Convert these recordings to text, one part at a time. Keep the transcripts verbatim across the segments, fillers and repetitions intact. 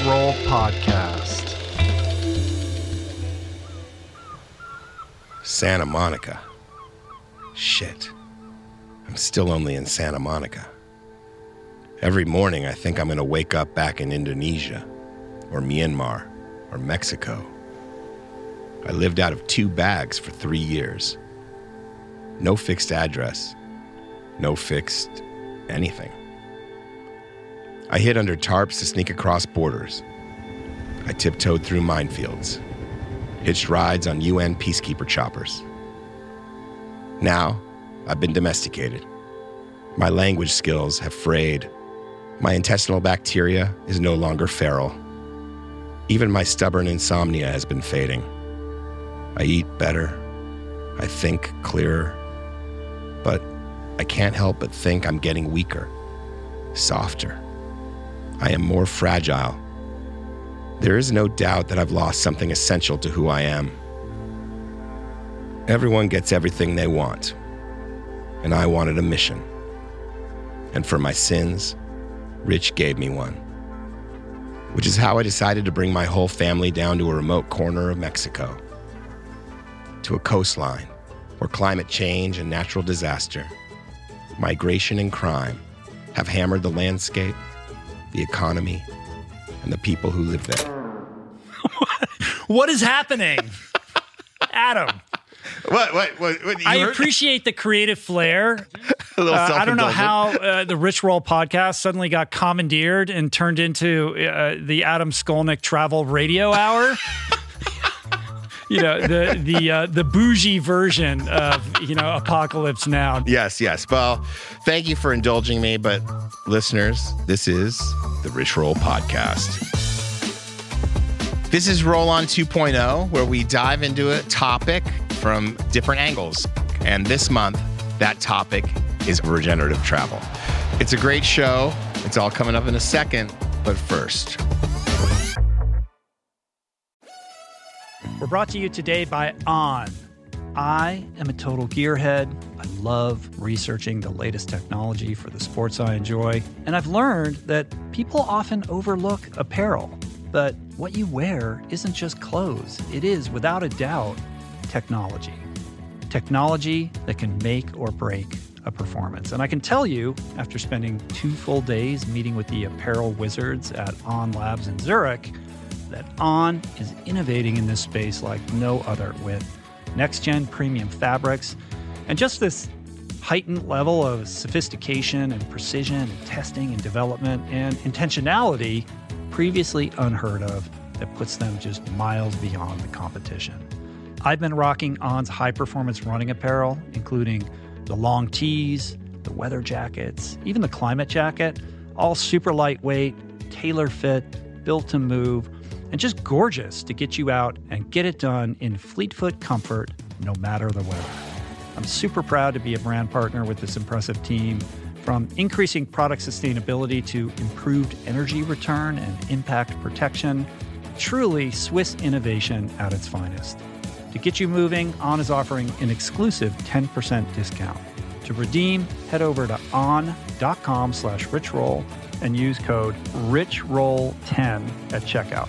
Roll Podcast. Santa Monica. Shit. I'm still only in Santa Monica. Every morning I think I'm going to wake up back in Indonesia, or Myanmar, or Mexico. I lived out of two bags for three years. No fixed address. No fixed anything. I hid under tarps to sneak across borders. I tiptoed through minefields. Hitched rides on U N peacekeeper choppers. Now, I've been domesticated. My language skills have frayed. My intestinal bacteria is no longer feral. Even my stubborn insomnia has been fading. I eat better. I think clearer. But I can't help but think I'm getting weaker, softer. I am more fragile. There is no doubt that I've lost something essential to who I am. Everyone gets everything they want, and I wanted a mission. And for my sins, Rich gave me one. Which is how I decided to bring my whole family down to a remote corner of Mexico. To a coastline where climate change and natural disaster, migration and crime have hammered the landscape, the economy, and the people who live there. What is happening? Adam. What, what, what, what you I heard? appreciate the creative flair. A little Uh, I don't know self-indulgent. how uh, the Rich Roll Podcast suddenly got commandeered and turned into uh, the Adam Skolnick Travel Radio Hour. You know, the the uh, the bougie version of, you know, Apocalypse Now. Yes, yes. Well, thank you for indulging me, but listeners, this is the Rich Roll Podcast. This is Roll On two point oh, where we dive into a topic from different angles. And this month, that topic is regenerative travel. It's a great show. It's all coming up in a second, but first. We're brought to you today by On. I am a total gearhead. I love researching the latest technology for the sports I enjoy. And I've learned that people often overlook apparel. But what you wear isn't just clothes. It is, without a doubt, technology. Technology that can make or break a performance. And I can tell you, after spending two full days meeting with the apparel wizards at On Labs in Zurich, that On is innovating in this space like no other, with next-gen premium fabrics and just this heightened level of sophistication and precision and testing and development and intentionality previously unheard of that puts them just miles beyond the competition. I've been rocking On's high-performance running apparel, including the long tees, the weather jackets, even the climate jacket, all super lightweight, tailor-fit, built to move, and just gorgeous to get you out and get it done in fleet-foot comfort, no matter the weather. I'm super proud to be a brand partner with this impressive team, from increasing product sustainability to improved energy return and impact protection. Truly Swiss innovation at its finest. To get you moving, On is offering an exclusive ten percent discount. To redeem, head over to on.com slash richroll and use code rich roll ten at checkout.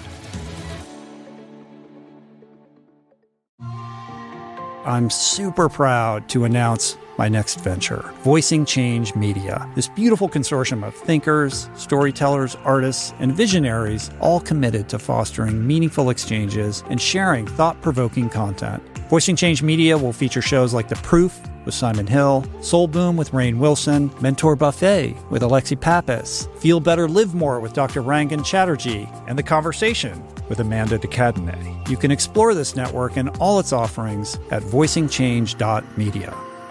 I'm super proud to announce my next venture, Voicing Change Media. This beautiful consortium of thinkers, storytellers, artists, and visionaries, all committed to fostering meaningful exchanges and sharing thought-provoking content. Voicing Change Media will feature shows like The Proof with Simon Hill, Soul Boom with Rainn Wilson, Mentor Buffet with Alexi Pappas, Feel Better, Live More with Doctor Rangan Chatterjee, and The Conversation with Amanda de Cadenet. You can explore this network and all its offerings at voicing change dot media.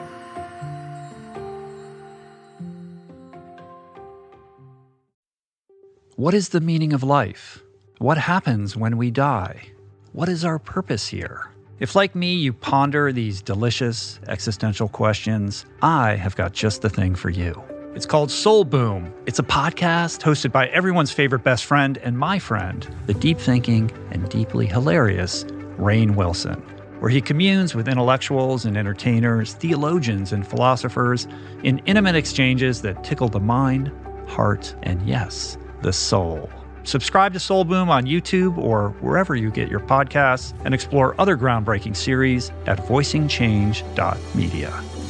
What is the meaning of life? What happens when we die? What is our purpose here? If, like me, you ponder these delicious existential questions, I have got just the thing for you. It's called Soul Boom. It's a podcast hosted by everyone's favorite best friend and my friend, the deep-thinking and deeply hilarious Rainn Wilson, where he communes with intellectuals and entertainers, theologians and philosophers in intimate exchanges that tickle the mind, heart, and yes, the soul. Subscribe to Soul Boom on YouTube or wherever you get your podcasts, and explore other groundbreaking series at voicing change dot media.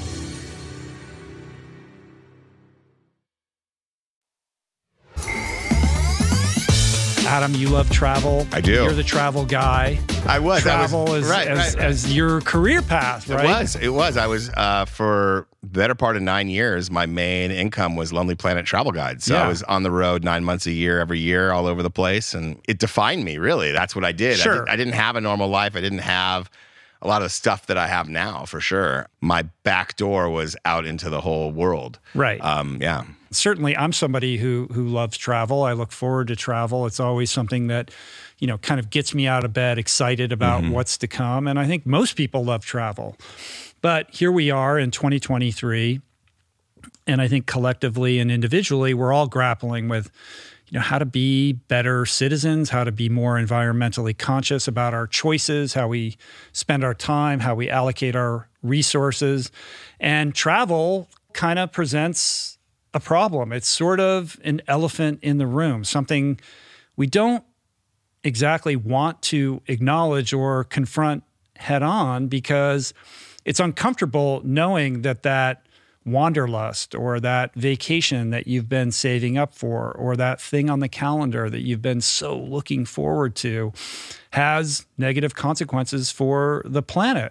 Adam, you love travel. I do. You're the travel guy. I was. Travel I was, as, right, as, right, right. as your career path, right? It was. It was. I was, uh, for the better part of nine years, my main income was Lonely Planet travel guide. So Yeah. I was on the road nine months a year, every year, all over the place. And it defined me, really. That's what I did. Sure. I, did, I didn't have a normal life. I didn't have a lot of the stuff that I have now, for sure. My back door was out into the whole world. Right. Um, yeah. Certainly, I'm somebody who who loves travel. I look forward to travel. It's always something that, you know, kind of gets me out of bed, excited about Mm-hmm. what's to come. And I think most people love travel. But here we are in twenty twenty-three, and I think collectively and individually, we're all grappling with, you know, how to be better citizens, how to be more environmentally conscious about our choices, how we spend our time, how we allocate our resources. And travel kind of presents a problem. It's sort of an elephant in the room, something we don't exactly want to acknowledge or confront head on, because it's uncomfortable knowing that that wanderlust or that vacation that you've been saving up for or that thing on the calendar that you've been so looking forward to has negative consequences for the planet.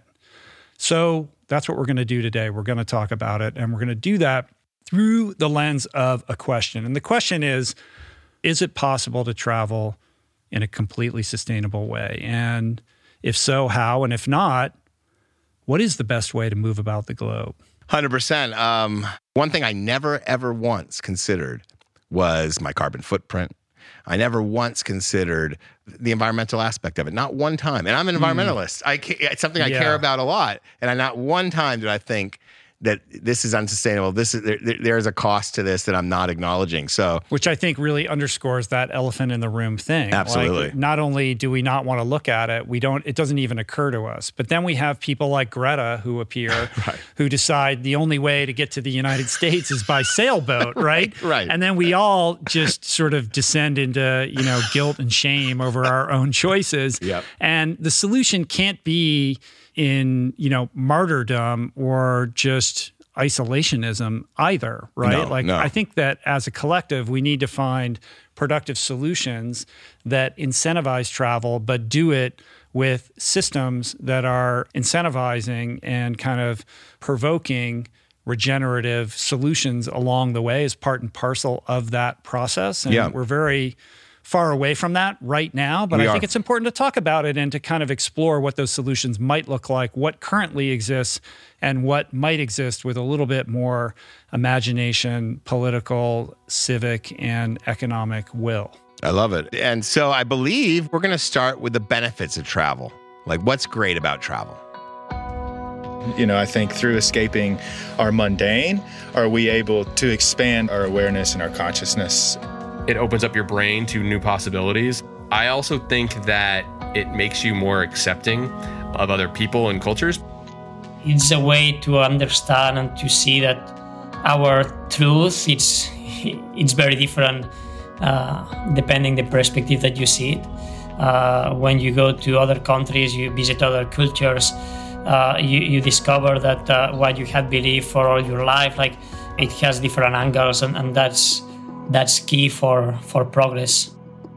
So that's what we're going to do today. We're going to talk about it, and we're going to do that through the lens of a question. And the question is, is it possible to travel in a completely sustainable way? And if so, how? And if not, what is the best way to move about the globe? one hundred percent. Um, one thing I never, ever once considered was my carbon footprint. I never once considered the environmental aspect of it. Not one time. And I'm an environmentalist. I ca- it's something I Yeah. care about a lot. And I, not one time did I think that this is unsustainable. This is there, there's a cost to this that I'm not acknowledging. So, Which I think really underscores that elephant in the room thing. Absolutely. Like, not only do we not want to look at it, we don't. It doesn't even occur to us. But then we have people like Greta who appear, Right. who decide the only way to get to the United States is by sailboat, right? right. And then we all just sort of descend into, you know, guilt and shame over our own choices. Yep. And the solution can't be in, you know, martyrdom or just isolationism either, right? No, like, no. I think that as a collective, we need to find productive solutions that incentivize travel, but do it with systems that are incentivizing and kind of provoking regenerative solutions along the way as part and parcel of that process. And Yeah. we're very far away from that right now, but We I think are. it's important to talk about it and to kind of explore what those solutions might look like, what currently exists, and what might exist with a little bit more imagination, political, civic, and economic will. I love it. And so I believe we're going to start with the benefits of travel. Like, what's great about travel? You know, I think through escaping our mundane, are we able to expand our awareness and our consciousness? It opens up your brain to new possibilities. I also think that it makes you more accepting of other people and cultures. It's a way to understand and to see that our truth, it's, it's very different uh, depending the perspective that you see it. Uh, when you go to other countries, you visit other cultures, uh, you, you discover that uh, what you had believed for all your life, like it has different angles, and, and that's that's key for, for progress.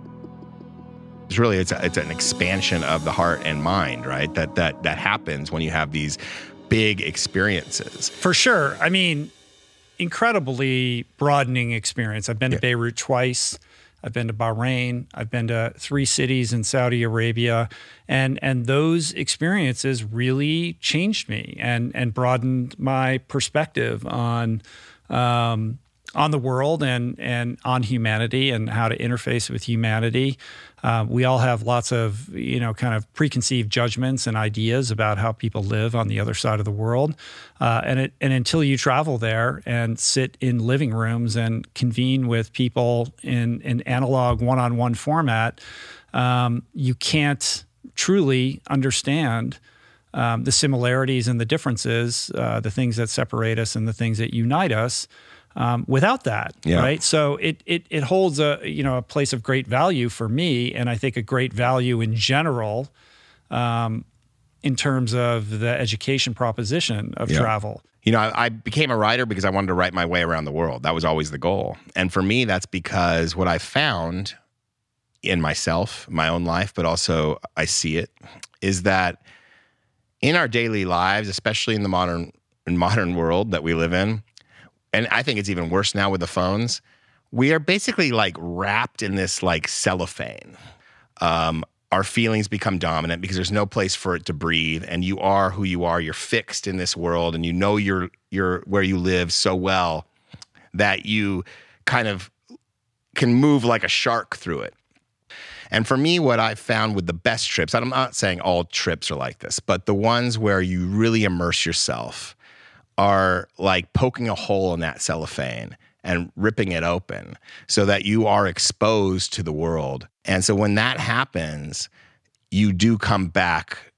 It's really it's a, it's an expansion of the heart and mind, right? That that that happens when you have these big experiences. For sure. I mean, incredibly broadening experience. I've been Yeah. to Beirut twice. I've been to Bahrain. I've been to three cities in Saudi Arabia, and and those experiences really changed me and and broadened my perspective on um, on the world and and on humanity and how to interface with humanity. Uh, we all have lots of, you know, kind of preconceived judgments and ideas about how people live on the other side of the world. Uh, and it, and until you travel there and sit in living rooms and convene with people in an analog one-on-one format, um, you can't truly understand um, the similarities and the differences, uh, the things that separate us and the things that unite us. um, without that, Yeah. right? So it, it it holds a you know a place of great value for me, and I think a great value in general, um, in terms of the education proposition of Yeah. travel. You know, I, I became a writer because I wanted to write my way around the world. That was always the goal. And for me, that's because what I found in myself, my own life, but also I see it, is that in our daily lives, especially in the modern modern world that we live in, and I think it's even worse now with the phones, we are basically like wrapped in this like cellophane. Um, our feelings become dominant because there's no place for it to breathe, and you are who you are. You're fixed in this world, and you know you're you're where you live so well that you kind of can move like a shark through it. And for me, what I've found with the best trips, I'm not saying all trips are like this, but the ones where you really immerse yourself are like poking a hole in that cellophane and ripping it open so that you are exposed to the world. And so when that happens, you do come back.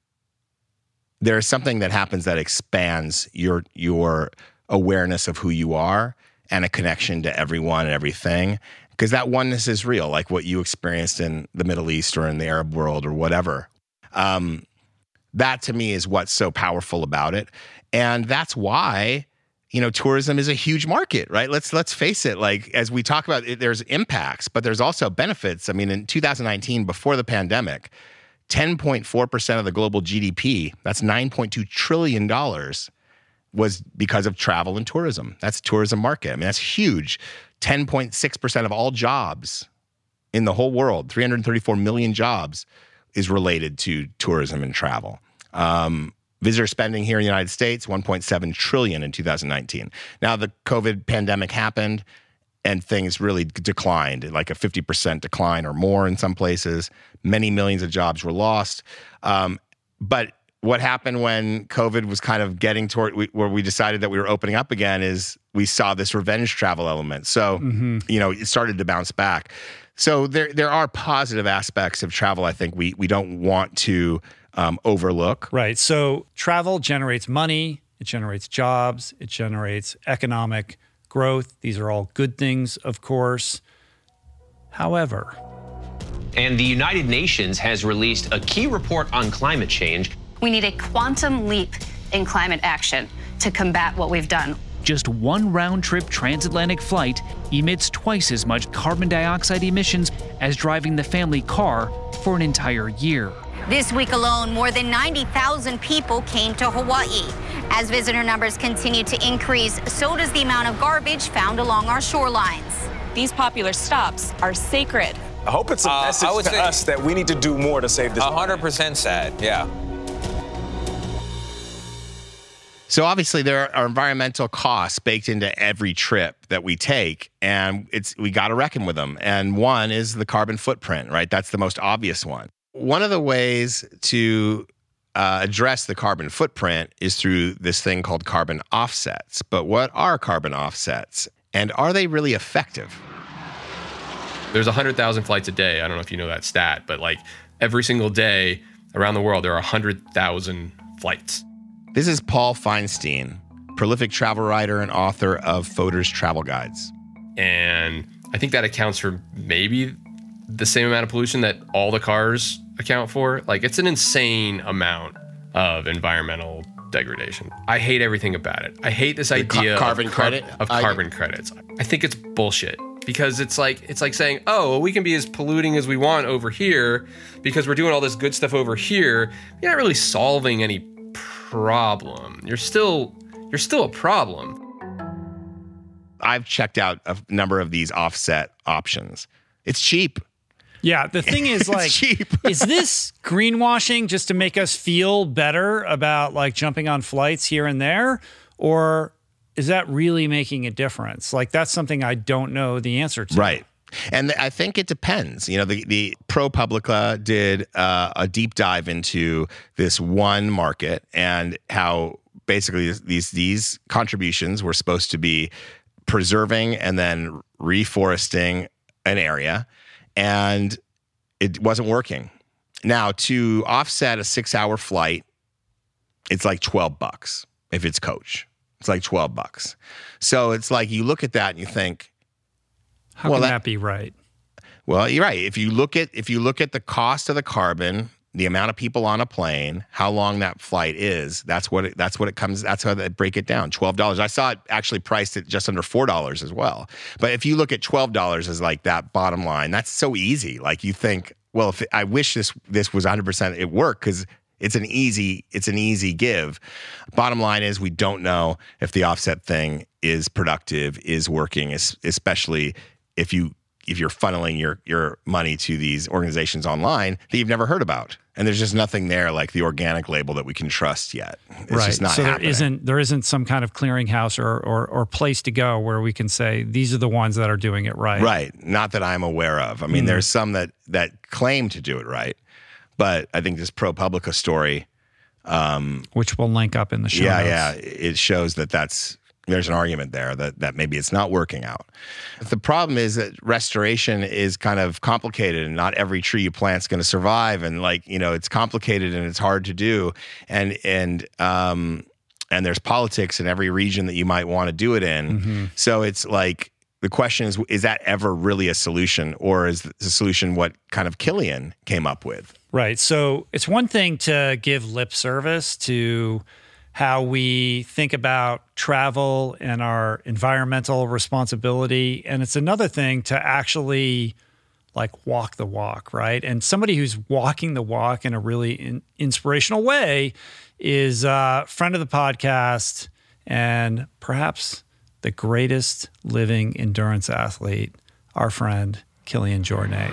There's something that happens that expands your your awareness of who you are and a connection to everyone and everything. Because that oneness is real, like what you experienced in the Middle East or in the Arab world or whatever. Um, that to me is what's so powerful about it. And that's why, you know, tourism is a huge market, right? Let's let's face it. Like, as we talk about it, there's impacts, but there's also benefits. I mean, in two thousand nineteen, before the pandemic, ten point four percent of the global G D P, that's nine point two trillion dollars, was because of travel and tourism. That's tourism market. I mean, that's huge. ten point six percent of all jobs in the whole world, three hundred thirty-four million jobs, is related to tourism and travel. Um, visitor spending here in the United States, one point seven trillion dollars in two thousand nineteen. Now, the COVID pandemic happened and things really declined, like a fifty percent decline or more in some places. Many millions of jobs were lost. Um, but what happened when COVID was kind of getting toward we, where we decided that we were opening up again is we saw this revenge travel element. So, mm-hmm. you know, it started to bounce back. So there there are positive aspects of travel I think we we don't want to um, overlook. Right. So travel generates money, it generates jobs, it generates economic growth. These are all good things, of course. However, and the United Nations has released a key report on climate change. We need a quantum leap in climate action to combat what we've done. Just one round-trip transatlantic flight emits twice as much carbon dioxide emissions as driving the family car for an entire year. This week alone, more than ninety thousand people came to Hawaii. As visitor numbers continue to increase, so does the amount of garbage found along our shorelines. These popular stops are sacred. I hope it's a uh, message to us that we need to do more to save this. one hundred percent sad, yeah. So obviously there are environmental costs baked into every trip that we take, and it's we got to reckon with them. And one is the carbon footprint, right? That's the most obvious one. One of the ways to uh, address the carbon footprint is through this thing called carbon offsets. But what are carbon offsets, and are they really effective? There's one hundred thousand flights a day. I don't know if you know that stat, but like every single day around the world, there are one hundred thousand flights. This is Paul Feinstein, prolific travel writer and author of Fodor's Travel Guides. And I think that accounts for maybe the same amount of pollution that all the cars account for. Like, it's an insane amount of environmental degradation. I hate everything about it. I hate this The idea ca- carbon of, car- credit? of I- carbon credits. I think it's bullshit. Because it's like it's like saying, oh, well, we can be as polluting as we want over here because we're doing all this good stuff over here. You're not really solving any problem. You're still you're still a problem. I've checked out a number of these offset options. It's cheap. yeah, the thing is, like, cheap. is this greenwashing just to make us feel better about like jumping on flights here and there? Or is that really making a difference? Like, that's something I don't know the answer to. Right. And I think it depends. You know, the, the ProPublica did uh, a deep dive into this one market and how basically these these contributions were supposed to be preserving and then reforesting an area, and it wasn't working. Now, to offset a six-hour flight, it's like twelve bucks if it's coach. It's like twelve bucks. So it's like you look at that and you think, how well, can that, that be right? Well, you're right. If you look at if you look at the cost of the carbon, the amount of people on a plane, how long that flight is, that's what it, that's what it comes. That's how they break it down. twelve dollars. I saw it actually priced at just under four dollars as well. But if you look at twelve dollars as like that bottom line, that's so easy. Like you think, well, if it, I wish this this was one hundred percent it worked because it's an easy it's an easy give. Bottom line is we don't know if the offset thing is productive, is working, especially if you if you're funneling your your money to these organizations online that you've never heard about. And there's just nothing there like the organic label that we can trust yet. It's right. just not so happening. there isn't there isn't some kind of clearinghouse or, or or place to go where we can say these are the ones that are doing it right. Right. Not that I'm aware of. I mean, mm-hmm. there's some that that claim to do it right, but I think this ProPublica story, um, which we'll link up in the show yeah, notes. yeah, it shows that that's there's an argument there that that maybe it's not working out. The problem is that restoration is kind of complicated, and not every tree you plant is going to survive. And like you know, it's complicated and it's hard to do, and and um and there's politics in every region that you might want to do it in. Mm-hmm. So it's like the question is: is that ever really a solution, or is the solution what kind of Killian came up with? Right. So it's one thing to give lip service to how we think about travel and our environmental responsibility. And it's another thing to actually like walk the walk, right? And somebody who's walking the walk in a really in- inspirational way is a friend of the podcast and perhaps the greatest living endurance athlete, our friend, Kilian Jornet.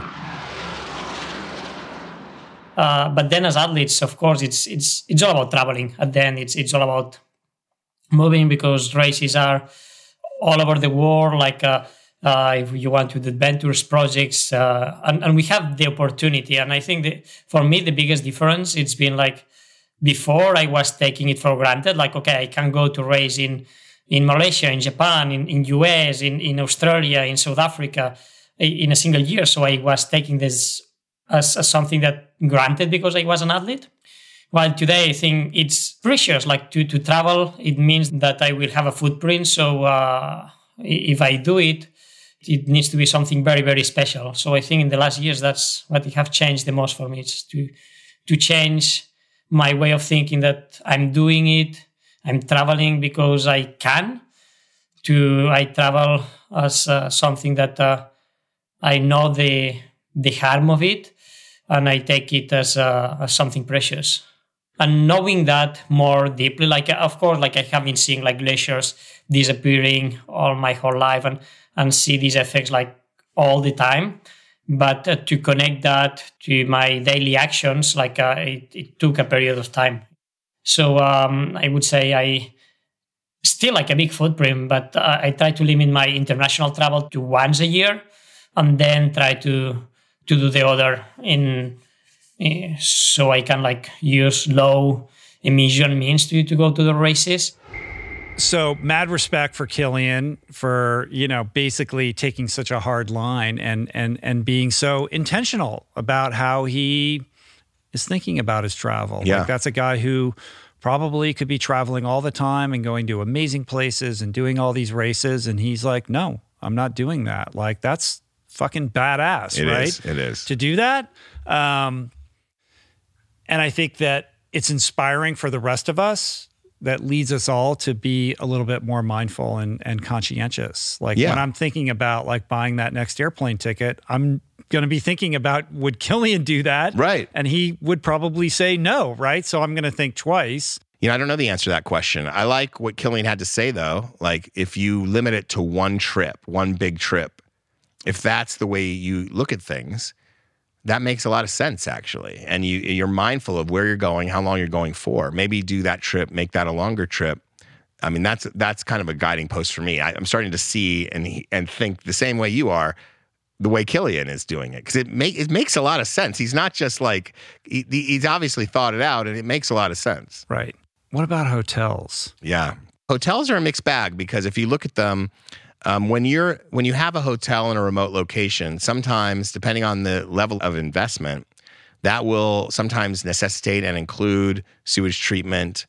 Uh, but then as athletes, of course, it's it's it's all about traveling. At the end, it's it's all about moving because races are all over the world. Like uh, uh, if you want to do adventures projects, uh, and, and we have the opportunity. And I think that for me, the biggest difference, it's been like before I was taking it for granted. Like, okay, I can go to race in, in Malaysia, in Japan, in, in U S, in, in Australia, in South Africa in a single year. So I was taking this As, as something that granted because I was an athlete. While today I think it's precious, like to, to travel, it means that I will have a footprint. So uh, if I do it, it needs to be something very, very special. So I think in the last years, that's what have changed the most for me. It's to, to change my way of thinking that I'm doing it, I'm traveling because I can, to I travel as uh, something that uh, I know the the harm of it, and I take it as, uh, as something precious. And knowing that more deeply, like, of course, like I have been seeing like glaciers disappearing all my whole life and, and see these effects like all the time. But uh, to connect that to my daily actions, like uh, it, it took a period of time. So um, I would say I still like a big footprint, but uh, I try to limit my international travel to once a year and then try to to do the other in uh, so I can like use low emission means to, to go to the races. So mad respect for Kilian for, you know, basically taking such a hard line and and and being so intentional about how he is thinking about his travel. Yeah. Like that's a guy who probably could be traveling all the time and going to amazing places and doing all these races. And he's like, no, I'm not doing that. Like that's fucking badass, it right? Is, it is. To do that. Um, and I think that it's inspiring for the rest of us. That leads us all to be a little bit more mindful and, and conscientious. Like yeah. when I'm thinking about like buying that next airplane ticket, I'm going to be thinking about, would Kilian do that? Right. And he would probably say no, right? So I'm going to think twice. You know, I don't know the answer to that question. I like what Kilian had to say, though. Like, if you limit it to one trip, one big trip, if that's the way you look at things, that makes a lot of sense, actually. And you, you're mindful of where you're going, how long you're going for. Maybe do that trip, make that a longer trip. I mean, that's that's kind of a guiding post for me. I, I'm starting to see and and think the same way you are, the way Kilian is doing it, because it make it makes a lot of sense. He's not just like he, he's obviously thought it out, and it makes a lot of sense. Right. What about hotels? Yeah, hotels are a mixed bag because if you look at them. Um, when you're when you have a hotel in a remote location, sometimes, depending on the level of investment, that will sometimes necessitate and include sewage treatment,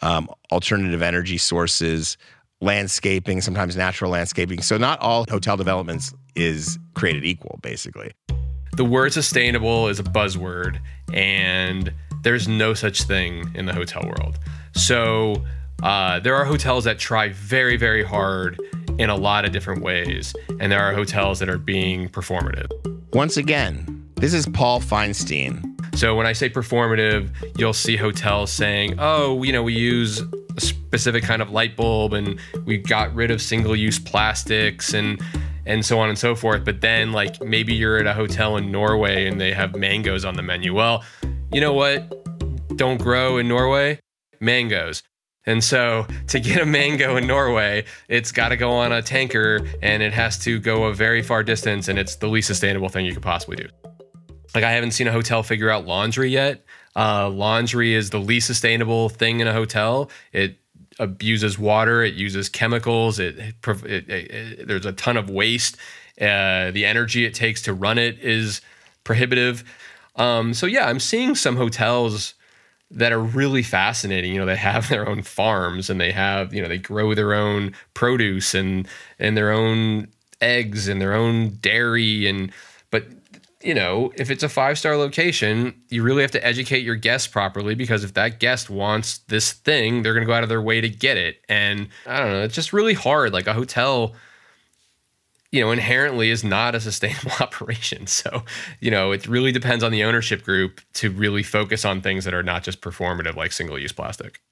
um, alternative energy sources, landscaping, sometimes natural landscaping. So not all hotel developments is created equal, basically. The word sustainable is a buzzword, and there's no such thing in the hotel world. So uh, there are hotels that try very, very hard in a lot of different ways, and there are hotels that are being performative. Once again, this is Paul Feinstein. So when I say performative, you'll see hotels saying, oh, you know, we use a specific kind of light bulb and we got rid of single-use plastics and and so on and so forth. But then, like, maybe you're at a hotel in Norway and they have mangoes on the menu. Well, you know what? Don't grow in Norway? Mangoes. And so to get a mango in Norway, it's got to go on a tanker and it has to go a very far distance, and it's the least sustainable thing you could possibly do. Like, I haven't seen a hotel figure out laundry yet. Uh, laundry is the least sustainable thing in a hotel. It abuses water. It uses chemicals. It, it, it, it there's a ton of waste. Uh, the energy it takes to run it is prohibitive. Um, so yeah, I'm seeing some hotels that are really fascinating. You know, they have their own farms and they have, you know, they grow their own produce and and their own eggs and their own dairy. And but you know, if it's a five-star location, you really have to educate your guests properly, because if that guest wants this thing, they're going to go out of their way to get it. And I don't know, it's just really hard. Like, a hotel, you know, inherently is not a sustainable operation. So, you know, it really depends on the ownership group to really focus on things that are not just performative, like single-use plastic.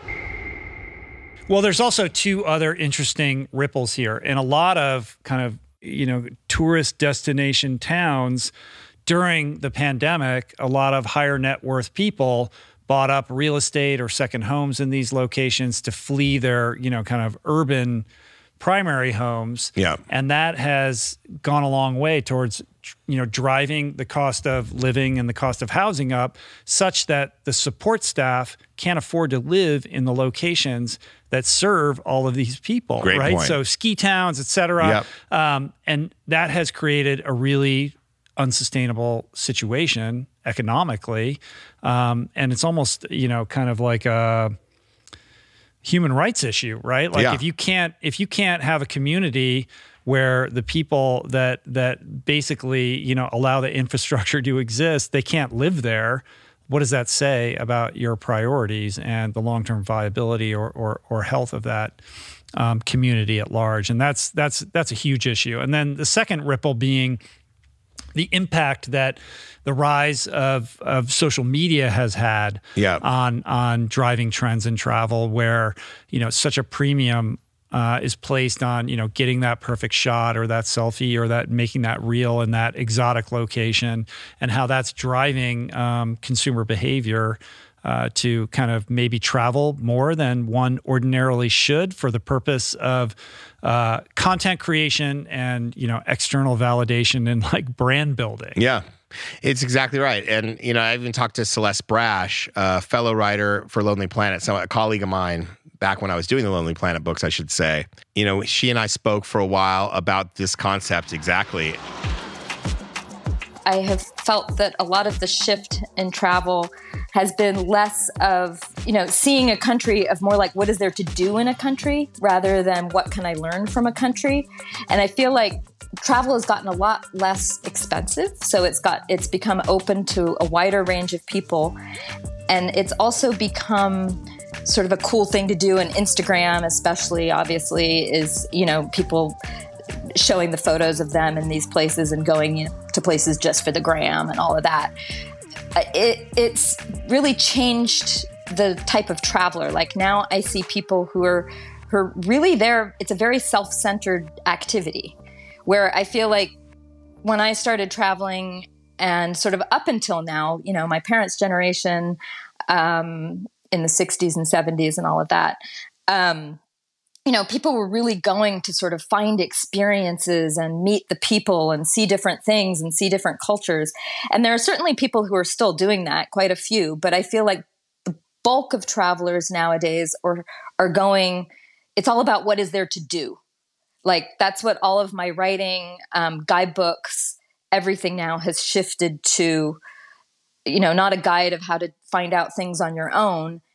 Well, there's also two other interesting ripples here. In a lot of kind of, you know, tourist destination towns during the pandemic, a lot of higher net worth people bought up real estate or second homes in these locations to flee their, you know, kind of urban primary homes. Yeah. And that has gone a long way towards, you know, driving the cost of living and the cost of housing up, such that the support staff can't afford to live in the locations that serve all of these people. Great right? point. So ski towns, et cetera. Yep. Um, and that has created a really unsustainable situation economically. Um, and it's almost, you know, kind of like a human rights issue, right? Like, Yeah. if you can't, if you can't have a community where the people that, that basically, you know, allow the infrastructure to exist, they can't live there. What does that say about your priorities and the long-term viability or, or, or health of that um, community at large? And that's, that's, that's a huge issue. And then the second ripple being the impact that the rise of, of social media has had Yeah. on on driving trends in travel, where, you know, such a premium uh, is placed on, you know, getting that perfect shot or that selfie or that making that reel in that exotic location, and how that's driving um, consumer behavior uh, to kind of maybe travel more than one ordinarily should for the purpose of uh, content creation and, you know, external validation and like brand building. Yeah, it's exactly right. And, you know, I even talked to Celeste Brash, a fellow writer for Lonely Planet, so a colleague of mine back when I was doing the Lonely Planet books, I should say. You know, she and I spoke for a while about this concept exactly. I have felt that a lot of the shift in travel has been less of, you know, seeing a country of more like, what is there to do in a country, rather than what can I learn from a country. And I feel like travel has gotten a lot less expensive. So it's got, it's become open to a wider range of people. And it's also become sort of a cool thing to do. And Instagram, especially, obviously, is, you know, people showing the photos of them in these places and going, you know, to places just for the gram and all of that. It, it's really changed the type of traveler. Like, now I see people who are, who are really there. It's a very self-centered activity, where I feel like when I started traveling, and sort of up until now, you know, my parents' generation, um, in the sixties and seventies and all of that, um, you know, people were really going to sort of find experiences and meet the people and see different things and see different cultures. And there are certainly people who are still doing that, quite a few, but I feel like the bulk of travelers nowadays are, are going, it's all about what is there to do. Like, that's what all of my writing, um, guidebooks, everything now has shifted to, you know, not a guide of how to find out things on your own.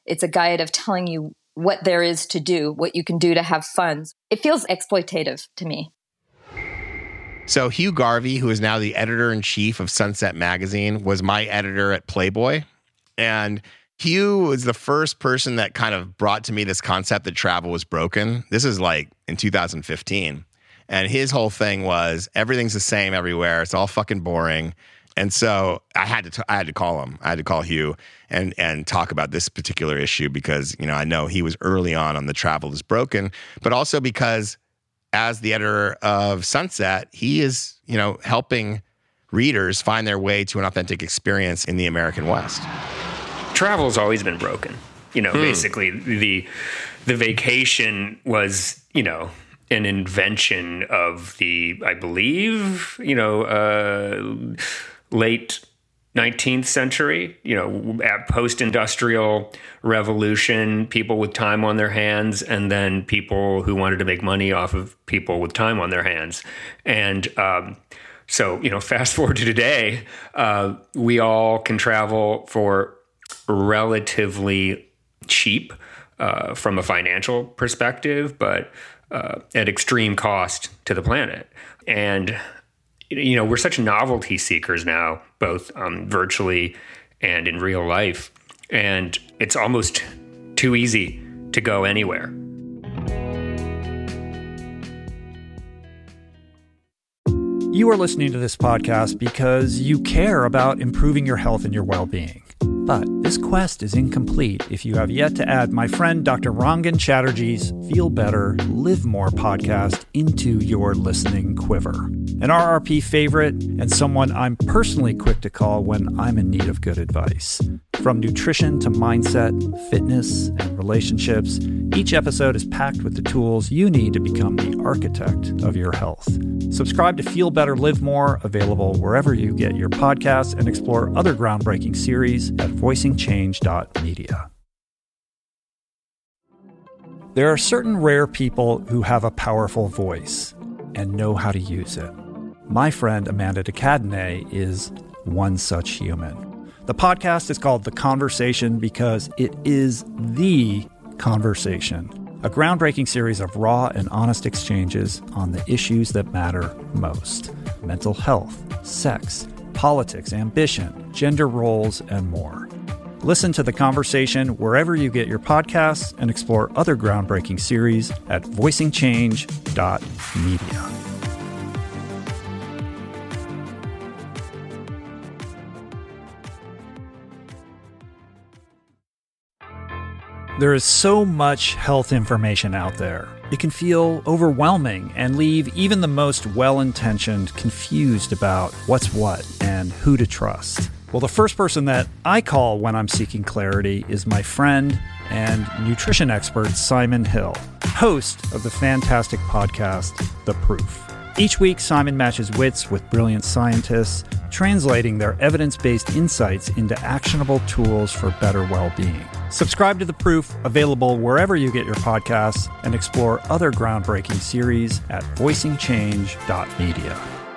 It's a guide of telling you what there is to do, what you can do to have fun. It feels exploitative to me. So Hugh Garvey, who is now the editor-in-chief of Sunset Magazine, was my editor at Playboy. And Hugh was the first person that kind of brought to me this concept that travel was broken. This is like in two thousand fifteen. And his whole thing was everything's the same everywhere. It's all fucking boring. And so I had to t- I had to call him. I had to call Hugh and and talk about this particular issue because, you know, I know he was early on on the travel is broken, but also because as the editor of Sunset, he is, you know, helping readers find their way to an authentic experience in the American West. Travel's always been broken. You know, Hmm. basically the the vacation was, you know, an invention of the, I believe, you know, uh, late nineteenth century, you know, at post-industrial revolution, people with time on their hands, and then people who wanted to make money off of people with time on their hands. And um, so, you know, fast forward to today, uh, we all can travel for relatively cheap uh, from a financial perspective, but uh, at extreme cost to the planet. And you know, we're such novelty seekers now, both um, virtually and in real life. And it's almost too easy to go anywhere. You are listening to this podcast because you care about improving your health and your well-being. But this quest is incomplete if you have yet to add my friend Doctor Rangan Chatterjee's Feel Better, Live More podcast into your listening quiver. An R R P favorite and someone I'm personally quick to call when I'm in need of good advice. From nutrition to mindset, fitness, and relationships, each episode is packed with the tools you need to become the architect of your health. Subscribe to Feel Better, Live More, available wherever you get your podcasts, and explore other groundbreaking series at voicing change dot media. There are certain rare people who have a powerful voice and know how to use it. My friend Amanda de Cadenet is one such human. The podcast is called The Conversation because it is the conversation. A groundbreaking series of raw and honest exchanges on the issues that matter most. Mental health, sex, politics, ambition, gender roles, and more. Listen to The Conversation wherever you get your podcasts and explore other groundbreaking series at voicing change dot media. There is so much health information out there. It can feel overwhelming and leave even the most well-intentioned confused about what's what and who to trust. Well, the first person that I call when I'm seeking clarity is my friend and nutrition expert Simon Hill, host of the fantastic podcast, The Proof. Each week, Simon matches wits with brilliant scientists, translating their evidence-based insights into actionable tools for better well-being. Subscribe to The Proof, available wherever you get your podcasts, and explore other groundbreaking series at voicing change dot media.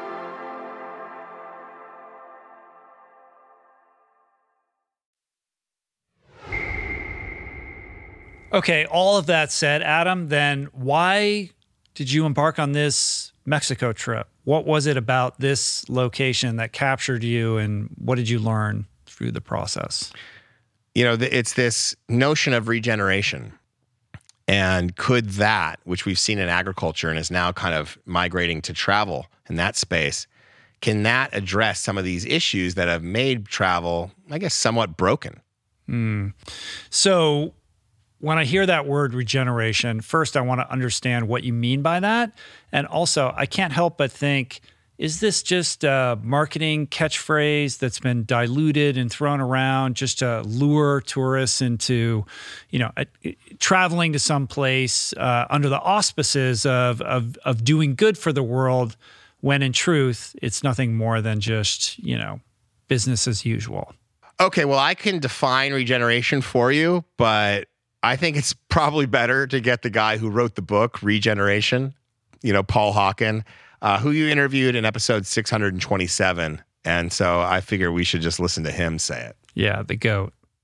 Okay, all of that said, Adam, then why did you embark on this Mexico trip? What was it about this location that captured you, and what did you learn through the process? You know, it's this notion of regeneration. And could that, which we've seen in agriculture and is now kind of migrating to travel in that space, can that address some of these issues that have made travel, I guess, somewhat broken? Mm. So when I hear that word regeneration, first I want to understand what you mean by that. And also, I can't help but think, is this just a marketing catchphrase that's been diluted and thrown around just to lure tourists into, you know, traveling to some place uh, under the auspices of, of of doing good for the world, when in truth, it's nothing more than just, you know, business as usual? Okay, well, I can define regeneration for you, but I think it's probably better to get the guy who wrote the book, Regeneration, you know, Paul Hawken, uh, who you interviewed in episode six hundred twenty-seven. And so I figure we should just listen to him say it. Yeah, the GOAT.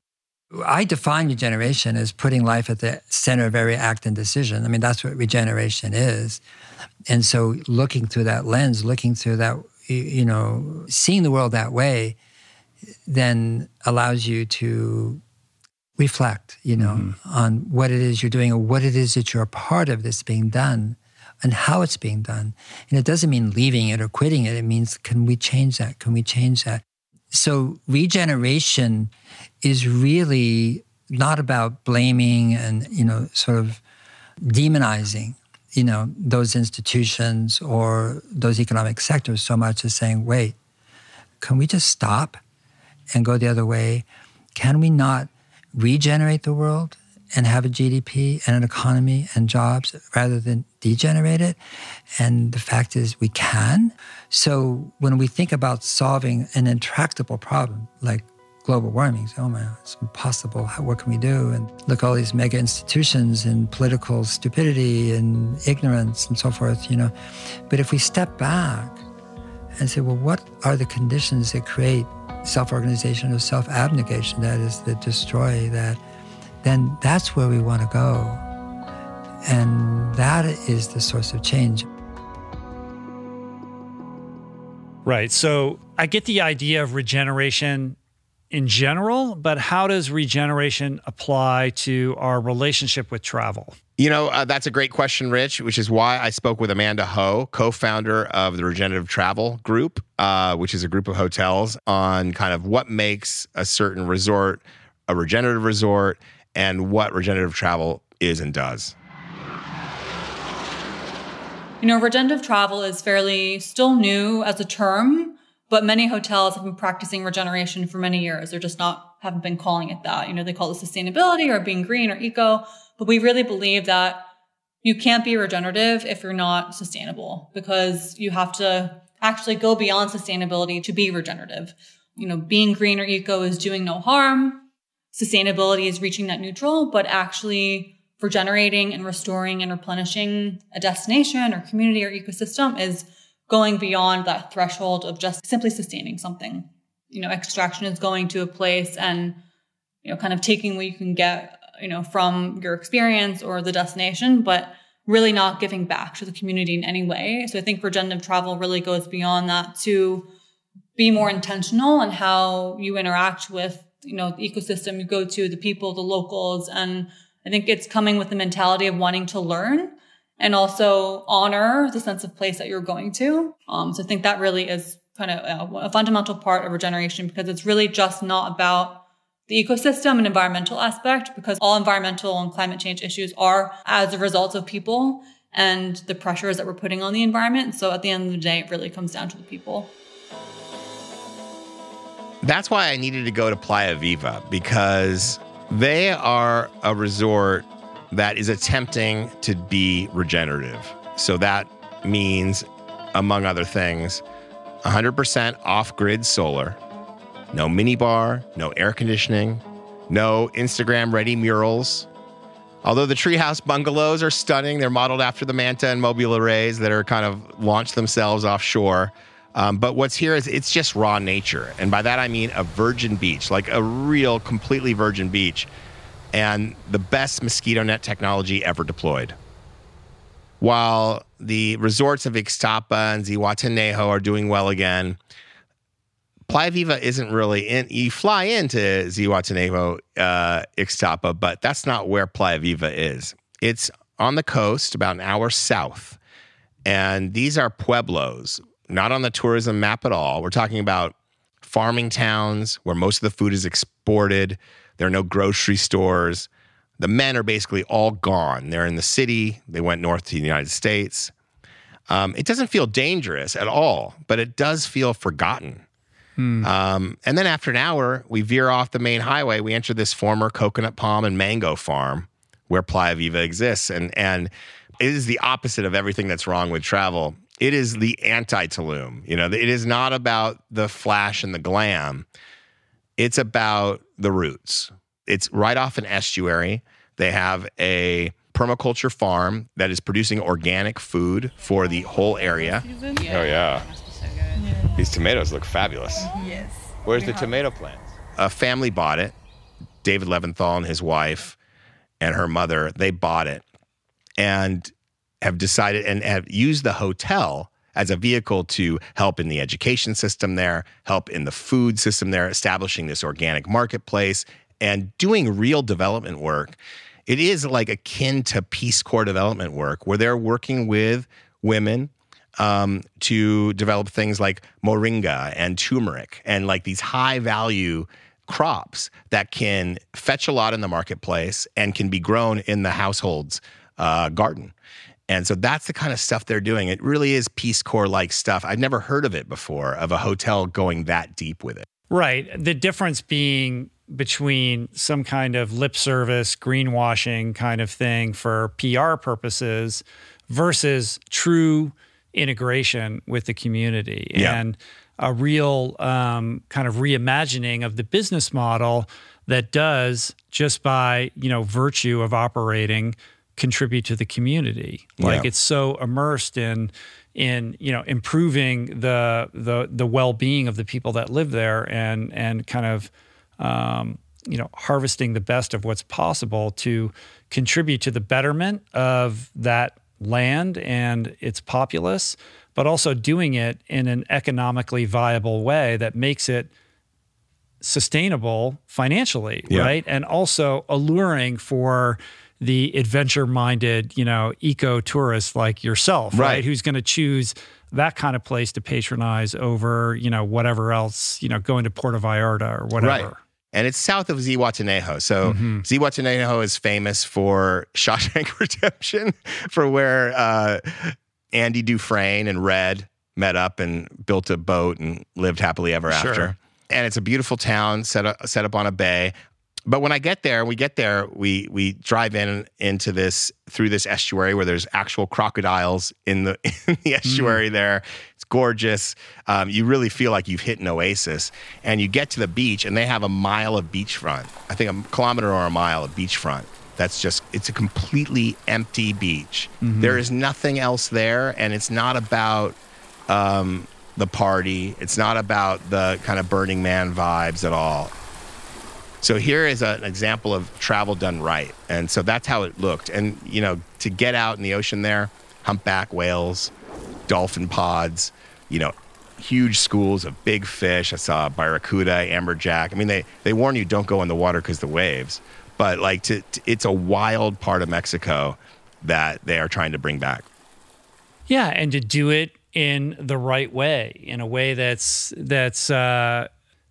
I define regeneration as putting life at the center of every act and decision. I mean, that's what regeneration is. And so looking through that lens, looking through that, you know, seeing the world that way, then allows you to reflect, you know, mm-hmm. on what it is you're doing or what it is that you're a part of that's being done and how it's being done. And it doesn't mean leaving it or quitting it. It means, can we change that? Can we change that? So regeneration is really not about blaming and, you know, sort of demonizing, you know, those institutions or those economic sectors so much as saying, wait, can we just stop and go the other way? Can we not regenerate the world and have a G D P and an economy and jobs rather than degenerate it? And the fact is we can. So when we think about solving an intractable problem like global warming, say, oh man, it's impossible. How, what can we do? And look at all these mega institutions and political stupidity and ignorance and so forth, you know. But if we step back and say, well, what are the conditions that create self-organization or self-abnegation, that is, that destroy that, then that's where we want to go. And that is the source of change. Right. So I get the idea of regeneration in general, but how does regeneration apply to our relationship with travel? You know, uh, that's a great question, Rich, which is why I spoke with Amanda Ho, co-founder of the Regenerative Travel Group, uh, which is a group of hotels, on kind of what makes a certain resort a regenerative resort and what regenerative travel is and does. You know, regenerative travel is fairly still new as a term, but many hotels have been practicing regeneration for many years. They're just not, haven't been calling it that. You know, they call it sustainability or being green or eco, but we really believe that you can't be regenerative if you're not sustainable, because you have to actually go beyond sustainability to be regenerative. You know, being green or eco is doing no harm. Sustainability is reaching net neutral, but actually regenerating and restoring and replenishing a destination or community or ecosystem is going beyond that threshold of just simply sustaining something. You know, extraction is going to a place and, you know, kind of taking what you can get, you know, from your experience or the destination, but really not giving back to the community in any way. So I think regenerative travel really goes beyond that to be more intentional in how you interact with, you know, the ecosystem you go to, the people, the locals. And I think it's coming with the mentality of wanting to learn and also honor the sense of place that you're going to. Um, so I think that really is kind of a, a fundamental part of regeneration, because it's really just not about the ecosystem and environmental aspect, because all environmental and climate change issues are as a result of people and the pressures that we're putting on the environment. So at the end of the day, it really comes down to the people. That's why I needed to go to Playa Viva, because they are a resort that is attempting to be regenerative. So that means, among other things, one hundred percent off-grid solar, no minibar, no air conditioning, no Instagram-ready murals. Although the treehouse bungalows are stunning, they're modeled after the Manta and Mobile arrays that are kind of launched themselves offshore. Um, but what's here is it's just raw nature. And by that, I mean a virgin beach, like a real, completely virgin beach, and the best mosquito net technology ever deployed. While the resorts of Ixtapa and Zihuatanejo are doing well again, Playa Viva isn't really in. You fly into Zihuatanejo, uh, Ixtapa, but that's not where Playa Viva is. It's on the coast, about an hour south. And these are pueblos, not on the tourism map at all. We're talking about farming towns where most of the food is exported. There are no grocery stores. The men are basically all gone. They're in the city. They went north to the United States. Um, it doesn't feel dangerous at all, but it does feel forgotten. Hmm. Um, and then after an hour, we veer off the main highway. We enter this former coconut palm and mango farm where Playa Viva exists. And, and it is the opposite of everything that's wrong with travel. It is the anti-Tulum. You know, it is not about the flash and the glam. It's about the roots. It's right off an estuary. They have a permaculture farm that is producing organic food for the whole area. Oh, yeah. These tomatoes look fabulous. Yes. Where's the tomato plant? A family bought it, David Leventhal and his wife and her mother, they bought it and have decided and have used the hotel as a vehicle to help in the education system there, help in the food system there, establishing this organic marketplace and doing real development work. It is like akin to Peace Corps development work where they're working with women um, to develop things like moringa and turmeric and like these high value crops that can fetch a lot in the marketplace and can be grown in the household's uh, garden. And so that's the kind of stuff they're doing. It really is Peace Corps-like stuff. I've never heard of it before, of a hotel going that deep with it. Right. The difference being between some kind of lip service, greenwashing kind of thing for P R purposes versus true integration with the community Yeah. and a real um, kind of reimagining of the business model that does, just by, you know, virtue of operating, contribute to the community. Like Yeah. it's so immersed in in you know improving the the the well-being of the people that live there and and kind of um, you know harvesting the best of what's possible to contribute to the betterment of that land and its populace, but also doing it in an economically viable way that makes it sustainable financially, Yeah. right? And also alluring for the adventure-minded, you know, eco-tourist like yourself, right? Right. Who's going to choose that kind of place to patronize over, you know, whatever else, you know, going to Puerto Vallarta or whatever. Right. And it's south of Zihuatanejo. So Mhm. Zihuatanejo is famous for Shawshank Redemption, for where uh, Andy Dufresne and Red met up and built a boat and lived happily ever Sure. after. And it's a beautiful town set up, set up on a bay. But when I get there, we get there, we we drive in into this, through this estuary where there's actual crocodiles in the in the estuary there. It's gorgeous. Um, you really feel like you've hit an oasis. And you get to the beach, and they have a mile of beachfront. I think a kilometer or a mile of beachfront. That's just, it's a completely empty beach. Mhm. There is nothing else there, and it's not about um, the party. It's not about the kind of Burning Man vibes at all. So here is a, an example of travel done right. And so that's how it looked. And, you know, to get out in the ocean there, humpback whales, dolphin pods, you know, huge schools of big fish. I saw barracuda, amberjack. I mean, they, they warn you don't go in the water because the waves. But, like, to, to, it's a wild part of Mexico that they are trying to bring back. Yeah, and to do it in the right way, in a way that's that's uh,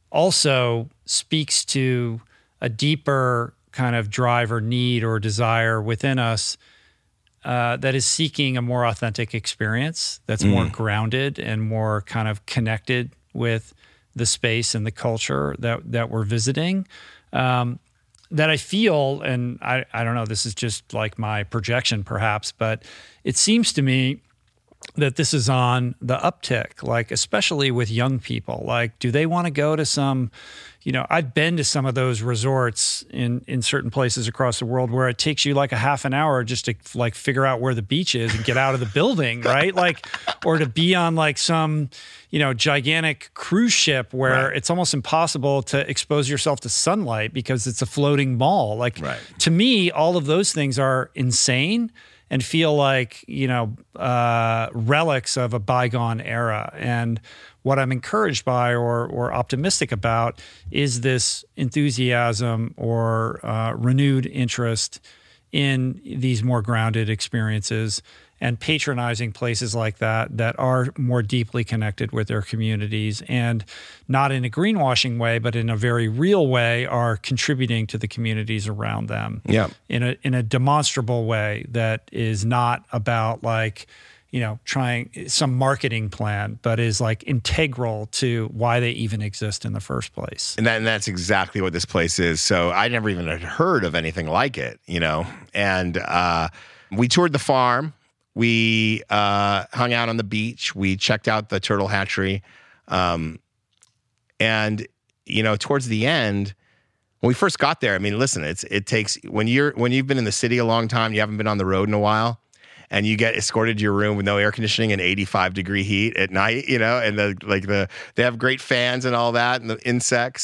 also speaks to a deeper kind of drive or need or desire within us uh, that is seeking a more authentic experience, that's Mm. more grounded and more kind of connected with the space and the culture that that we're visiting. Um, that I feel, and I, I don't know, this is just like my projection perhaps, but it seems to me that this is on the uptick, like especially with young people. Like, do they want to go to some, you know, I've been to some of those resorts in, in certain places across the world where it takes you like a half an hour just to like figure out where the beach is and get out of the building, right? Like, or to be on like some, you know, gigantic cruise ship where Right. it's almost impossible to expose yourself to sunlight because it's a floating mall. Like, Right. to me, all of those things are insane and feel like, you know, uh, relics of a bygone era. And what I'm encouraged by or or optimistic about is this enthusiasm or uh, renewed interest in these more grounded experiences and patronizing places like that that are more deeply connected with their communities and not in a greenwashing way, but in a very real way are contributing to the communities around them Yeah. in a in a demonstrable way that is not about like, you know, trying some marketing plan, but is like integral to why they even exist in the first place. And, that, and that's exactly what this place is. So I never even had heard of anything like it, you know. And uh, we toured the farm. We uh, hung out on the beach. We checked out the turtle hatchery. Um, and, you know, towards the end, when we first got there, I mean, listen, it's it takes, when you're when you've been in the city a long time, you haven't been on the road in a while, and you get escorted to your room with no air conditioning and eighty-five degree heat at night, you know, and the like the they have great fans and all that, and the insects.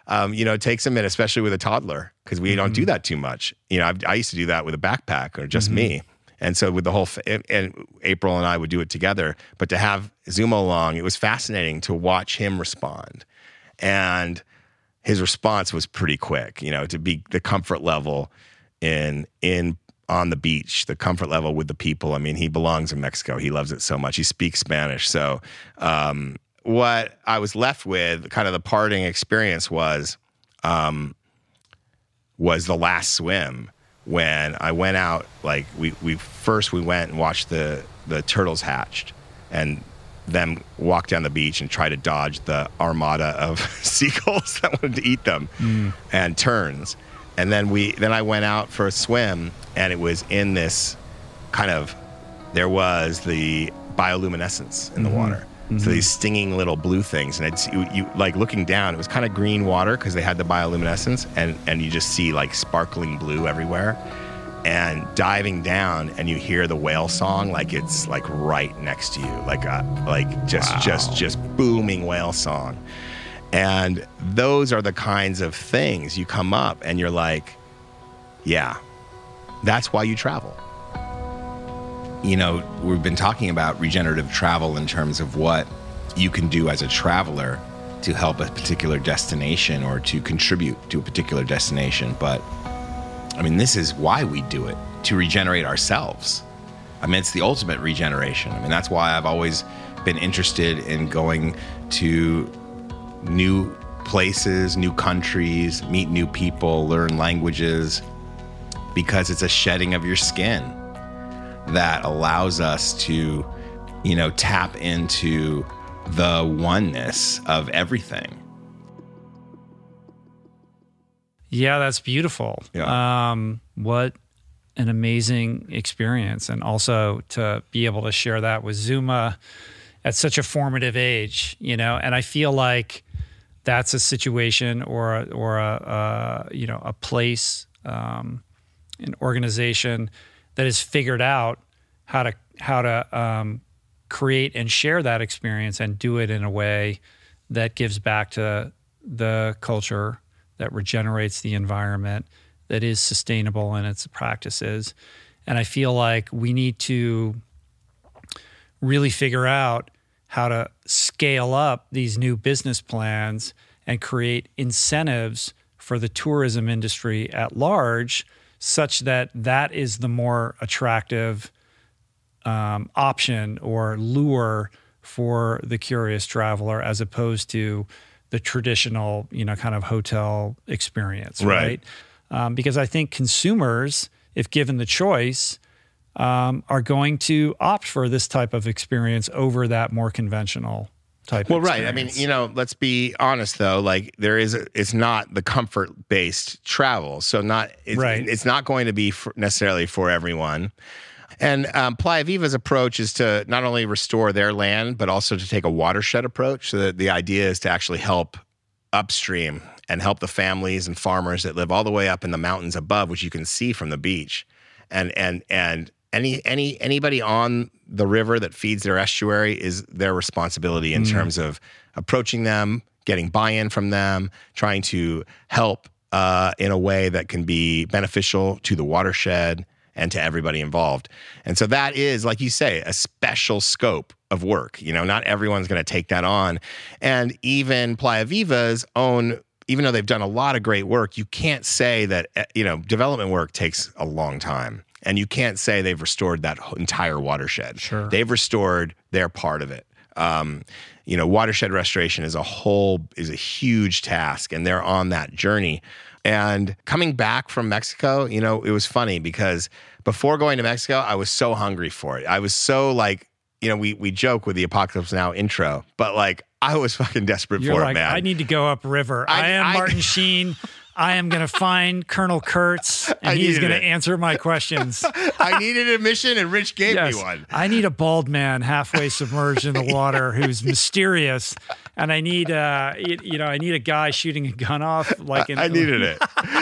um, you know, it takes a minute, especially with a toddler, because we mm-hmm. don't do that too much. You know, I've, I used to do that with a backpack or just mm-hmm. me. And so with the whole, and April and I would do it together, but to have Zuma along, it was fascinating to watch him respond. And his response was pretty quick, you know, to be the comfort level in, in, on the beach, the comfort level with the people. I mean, he belongs in Mexico. He loves it so much. He speaks Spanish. So, um, what I was left with, kind of the parting experience was, um, was the last swim. When I went out, like we, we first we went and watched the, the turtles hatched and them walk down the beach and try to dodge the armada of seagulls that wanted to eat them mm. and terns. And then we then I went out for a swim, and it was in this kind of, there was the bioluminescence in the mm-hmm. water. Mm-hmm. So these stinging little blue things, and it's you, you like looking down, it was kind of green water because they had the bioluminescence, and and you just see like sparkling blue everywhere. And diving down, and you hear the whale song like it's like right next to you, like a like just wow. just just booming whale song. And those are the kinds of things you come up and you're like, yeah, that's why you travel. You know, we've been talking about regenerative travel in terms of what you can do as a traveler to help a particular destination or to contribute to a particular destination. But I mean, this is why we do it, to regenerate ourselves. I mean, it's the ultimate regeneration. I mean, that's why I've always been interested in going to new places, new countries, meet new people, learn languages, because it's a shedding of your skin that allows us to, you know, tap into the oneness of everything. Yeah, that's beautiful. Yeah. Um, what an amazing experience. And also to be able to share that with Zuma at such a formative age, you know, and I feel like that's a situation or a, or a, a you know, a place, um, an organization that has figured out how to how to um, create and share that experience and do it in a way that gives back to the culture, that regenerates the environment, that is sustainable in its practices. And I feel like we need to really figure out how to scale up these new business plans and create incentives for the tourism industry at large, such that that is the more attractive um, option or lure for the curious traveler, as opposed to the traditional, you know, kind of hotel experience, right? right? Um, because I think consumers, if given the choice, um, are going to opt for this type of experience over that more conventional type well, of experience. Right. I mean, you know, let's be honest though, like there is, a, it's not the comfort based travel. So not, it's, right. it's not going to be for necessarily for everyone. And um, Playa Viva's approach is to not only restore their land, but also to take a watershed approach. So that the idea is to actually help upstream and help the families and farmers that live all the way up in the mountains above, which you can see from the beach. And and and any any anybody on the river that feeds their estuary is their responsibility in mm. terms of approaching them, getting buy-in from them, trying to help uh, in a way that can be beneficial to the watershed and to everybody involved. And so that is, like you say, a special scope of work. You know, not everyone's going to take that on. And even Playa Viva's own, even though they've done a lot of great work, you can't say that, you know, development work takes a long time. And you can't say they've restored that entire watershed. Sure. They've restored their part of it. Um, you know, watershed restoration is a whole, is a huge task, and they're on that journey. And coming back from Mexico, you know, it was funny because before going to Mexico, I was so hungry for it. I was so like, you know, we we joke with the Apocalypse Now intro, but like I was fucking desperate You're for like, it, man. I need to go upriver. I, I am I, Martin Sheen. I am going to find Colonel Kurtz, and he's going to answer my questions. I needed a mission, and Rich gave yes, me one. I need a bald man halfway submerged in the water who's mysterious, and I need, uh, you, you know, I need a guy shooting a gun off. Like in, I needed it.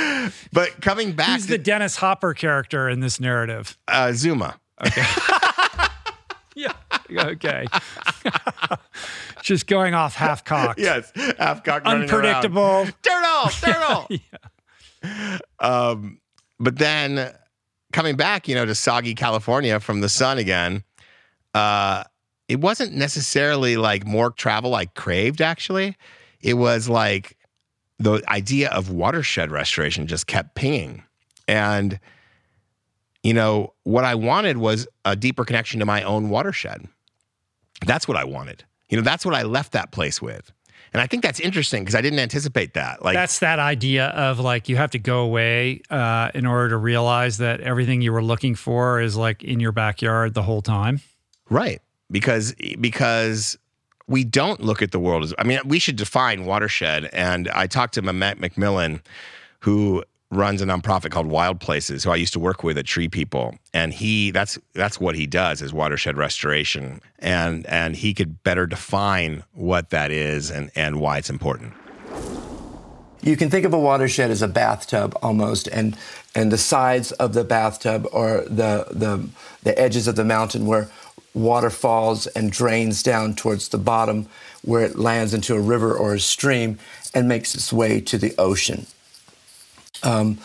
But coming back, who's to, the Dennis Hopper character in this narrative? Uh, Zuma. Okay. Yeah. Okay. Just going off half-cocked. Yes, half-cocked, running unpredictable. Around. Turtle, turtle. yeah. Um, but then coming back, you know, to soggy California from the sun again, uh, it wasn't necessarily like more travel I craved, actually. It was like the idea of watershed restoration just kept pinging. And, you know, what I wanted was a deeper connection to my own watershed. That's what I wanted. You know, that's what I left that place with. And I think that's interesting because I didn't anticipate that. Like that's that idea of like you have to go away uh, in order to realize that everything you were looking for is like in your backyard the whole time. Right. Because because we don't look at the world as, I mean, we should define watershed. And I talked to Mehmet McMillan, who runs a nonprofit called Wild Places, who I used to work with at Tree People. And he that's that's what he does is watershed restoration. And and he could better define what that is and, and why it's important. You can think of a watershed as a bathtub almost, and and the sides of the bathtub are the the the edges of the mountain where water falls and drains down towards the bottom where it lands into a river or a stream and makes its way to the ocean. Um,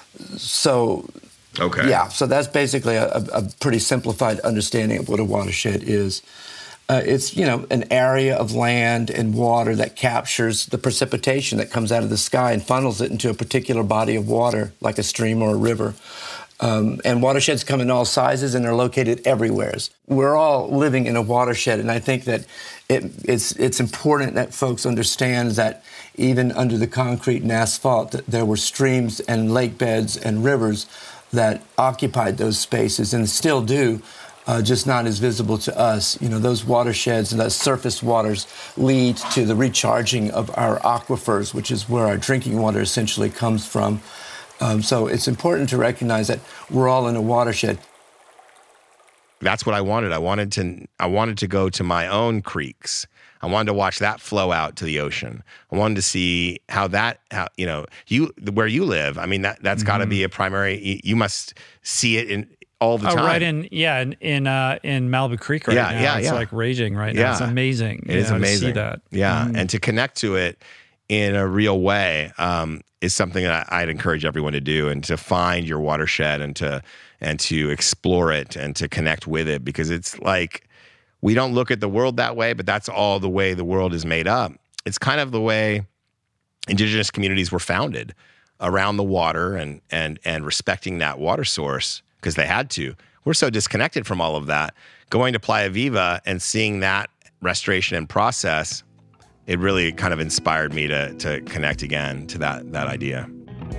so, okay. yeah, so that's basically a, a pretty simplified understanding of what a watershed is. Uh, it's, you know, an area of land and water that captures the precipitation that comes out of the sky and funnels it into a particular body of water, like a stream or a river. Um, and watersheds come in all sizes and they're located everywhere. We're all living in a watershed, and I think that it, it's it's important that folks understand that even under the concrete and asphalt, that there were streams and lake beds and rivers that occupied those spaces and still do, uh, just not as visible to us. You know, those watersheds and those surface waters lead to the recharging of our aquifers, which is where our drinking water essentially comes from. Um, so it's important to recognize that we're all in a watershed. That's what I wanted. I wanted to I wanted to go to my own creeks. I wanted to watch that flow out to the ocean. I wanted to see how that, how, you know, you where you live. I mean, that, that's mm-hmm. got to be a primary, you, you must see it in all the oh, time. Right in, yeah, in in, uh, in Malibu Creek right yeah, now. Yeah, it's yeah. like raging right now. Yeah. It's amazing. It is know, amazing. To see that. Yeah, mm. and to connect to it in a real way um, is something that I'd encourage everyone to do, and to find your watershed and to and to explore it and to connect with it, because it's like we don't look at the world that way, but that's all the way the world is made up. It's kind of the way indigenous communities were founded, around the water and and and respecting that water source because they had to. We're so disconnected from all of that. Going to Playa Viva and seeing that restoration and process, it really kind of inspired me to to connect again to that that idea.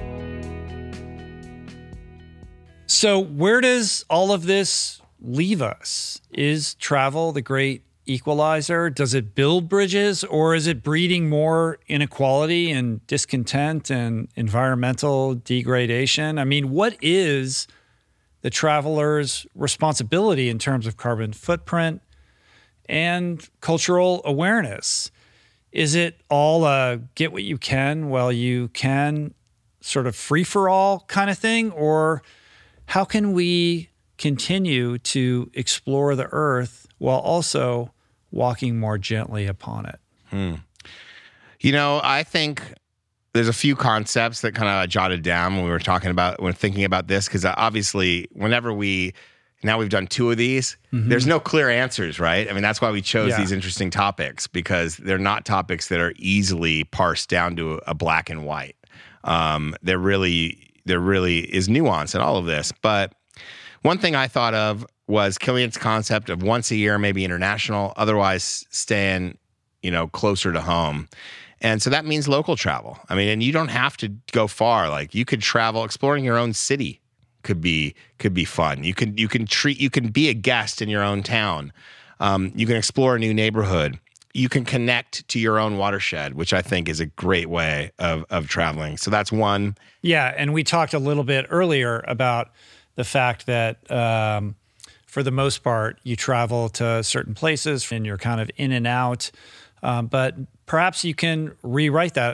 So where does all of this leave us? Is travel the great equalizer? Does it build bridges, or is it breeding more inequality and discontent and environmental degradation? I mean, what is the traveler's responsibility in terms of carbon footprint and cultural awareness? Is it all a get what you can while you can sort of free-for-all kind of thing? Or how can we continue to explore the earth while also walking more gently upon it? Hmm. You know, I think there's a few concepts that kind of jotted down when we were talking about, when thinking about this, because obviously whenever we, now we've done two of these, mm-hmm. there's no clear answers, right? I mean, that's why we chose yeah. these interesting topics, because they're not topics that are easily parsed down to a black and white. Um, there really, there really is nuance in all of this. But one thing I thought of was Killian's concept of once a year, maybe international, otherwise staying, you know, closer to home. And so that means local travel. I mean, and you don't have to go far. Like, you could travel, exploring your own city could be could be fun. You can you can treat you can be a guest in your own town. Um, you can explore a new neighborhood. You can connect to your own watershed, which I think is a great way of of traveling. So that's one. Yeah, and we talked a little bit earlier about the fact that um, for the most part, you travel to certain places and you're kind of in and out. Um, but perhaps you can rewrite that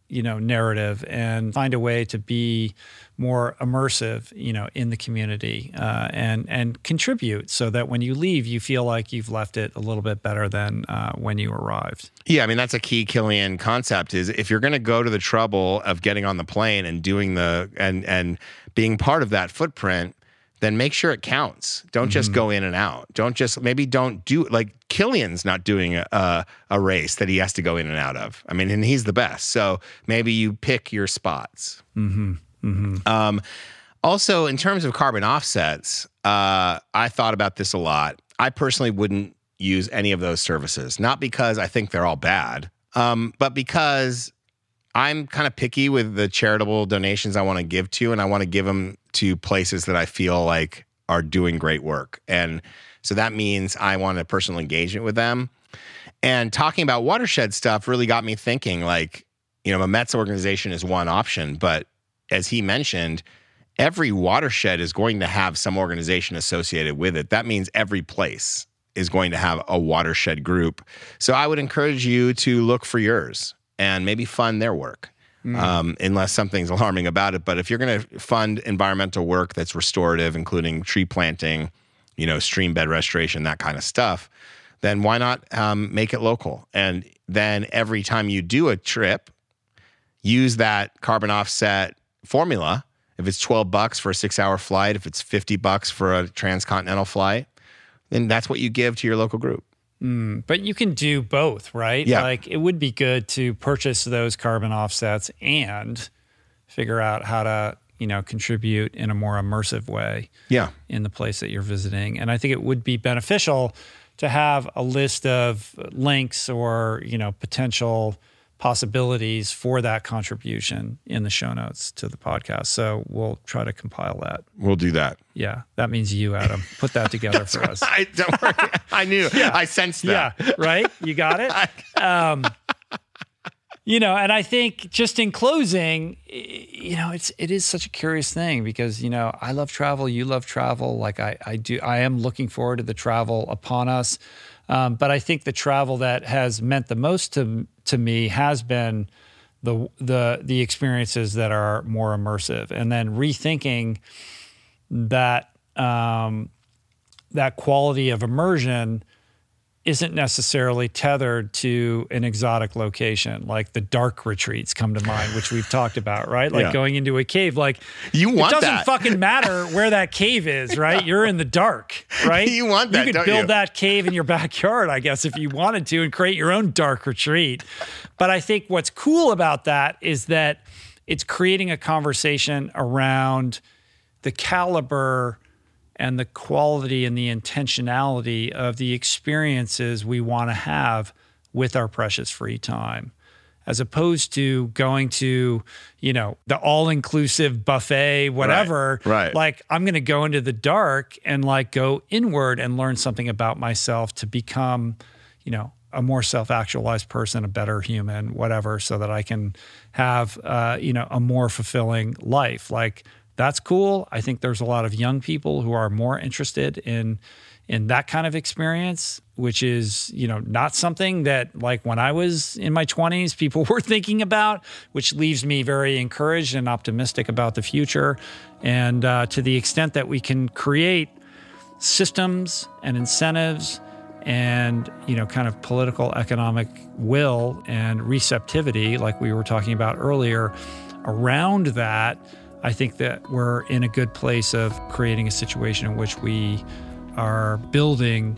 you know, narrative and find a way to be more immersive, you know, in the community uh, and and contribute so that when you leave, you feel like you've left it a little bit better than uh, when you arrived. Yeah, I mean, that's a key Killian concept is if you're going to go to the trouble of getting on the plane and doing the and and being part of that footprint, then make sure it counts. Don't mm-hmm. just go in and out. Don't just, maybe don't do, like Killian's not doing a, a, a race that he has to go in and out of. I mean, and he's the best. So maybe you pick your spots. Mm-hmm. Mm-hmm. Um, also, in terms of carbon offsets, uh, I thought about this a lot. I personally wouldn't use any of those services, not because I think they're all bad, um, but because I'm kind of picky with the charitable donations I want to give to, and I want to give them to places that I feel like are doing great work. And so that means I want a personal engagement with them. And talking about watershed stuff really got me thinking, like, you know, a Met's organization is one option, but as he mentioned, every watershed is going to have some organization associated with it. That means every place is going to have a watershed group. So I would encourage you to look for yours and maybe fund their work, mm. um, unless something's alarming about it. But if you're going to fund environmental work that's restorative, including tree planting, you know, stream bed restoration, that kind of stuff, then why not um, make it local? And then every time you do a trip, use that carbon offset formula. If it's twelve bucks for a six-hour flight, if it's fifty bucks for a transcontinental flight, then that's what you give to your local group. Mm, but you can do both, right? Yeah. Like it would be good to purchase those carbon offsets and figure out how to, you know, contribute in a more immersive way yeah. in the place that you're visiting. And I think it would be beneficial to have a list of links or, you know, potential possibilities for that contribution in the show notes to the podcast. So we'll try to compile that. We'll do that. Yeah. That means you, Adam. Put that together for us. I, don't worry. I knew. Yeah. I sensed that. Yeah. Right? You got it? Um, you know, and I think just in closing, you know, it's, it is such a curious thing because, you know, I love travel. You love travel. Like I, I do, I am looking forward to the travel upon us. Um, but I think the travel that has meant the most to to me has been the the the experiences that are more immersive, and then rethinking that um, that quality of immersion isn't necessarily tethered to an exotic location. Like the dark retreats come to mind, which we've talked about, right? Like yeah. going into a cave. Like you want it doesn't that. fucking matter where that cave is, right? You're in the dark, right? You want that, You could don't build you? that cave in your backyard, I guess, if you wanted to, and create your own dark retreat. But I think what's cool about that is that it's creating a conversation around the caliber and the quality and the intentionality of the experiences we want to have with our precious free time, as opposed to going to, you know, the all-inclusive buffet, whatever. Right, right. Like, I'm going to go into the dark and like go inward and learn something about myself to become, you know, a more self-actualized person, a better human, whatever, so that I can have, uh, you know, a more fulfilling life. Like, that's cool. I think there's a lot of young people who are more interested in in that kind of experience, which is, you know, not something that like when I was in my twenties, people were thinking about, which leaves me very encouraged and optimistic about the future. And uh, to the extent that we can create systems and incentives and, you know, kind of political economic will and receptivity, like we were talking about earlier, around that, I think that we're in a good place of creating a situation in which we are building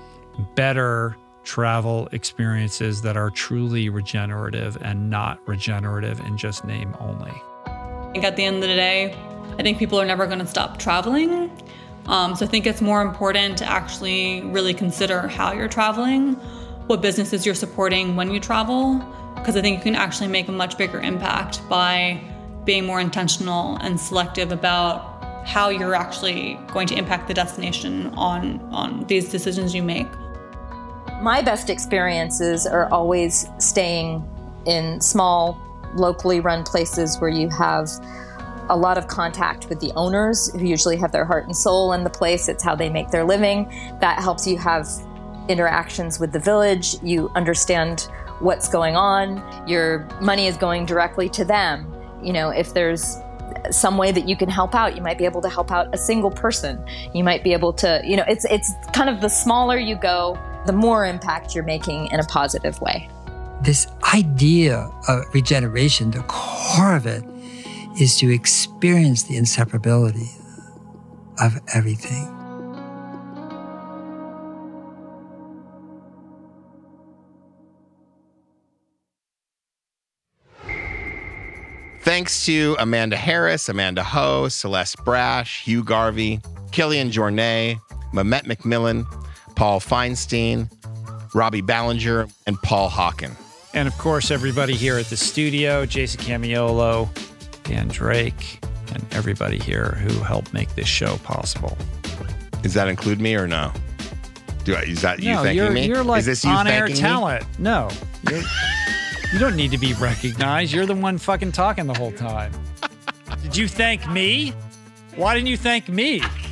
better travel experiences that are truly regenerative and not regenerative in just name only. I think at the end of the day, I think people are never going to stop traveling. Um, so I think it's more important to actually really consider how you're traveling, what businesses you're supporting when you travel, because I think you can actually make a much bigger impact by being more intentional and selective about how you're actually going to impact the destination on, on these decisions you make. My best experiences are always staying in small, locally run places where you have a lot of contact with the owners who usually have their heart and soul in the place. It's how they make their living. That helps you have interactions with the village. You understand what's going on. Your money is going directly to them. You know, if there's some way that you can help out, you might be able to help out a single person. You might be able to, you know, it's it's kind of the smaller you go, the more impact you're making in a positive way. This idea of regeneration, the core of it is to experience the inseparability of everything. Thanks to Amanda Harris, Amanda Ho, Celeste Brash, Hugh Garvey, Killian Jornet, Mehmet McMillan, Paul Feinstein, Robbie Ballinger, and Paul Hawken. And of course, everybody here at the studio, Jason Camiolo, Dan Drake, and everybody here who helped make this show possible. Does that include me or no? Do I, is that you no, thanking you're, me? You're like is this you on-air thanking talent. Me? No. You're, you don't need to be recognized. You're the one fucking talking the whole time. Did you thank me? Why didn't you thank me?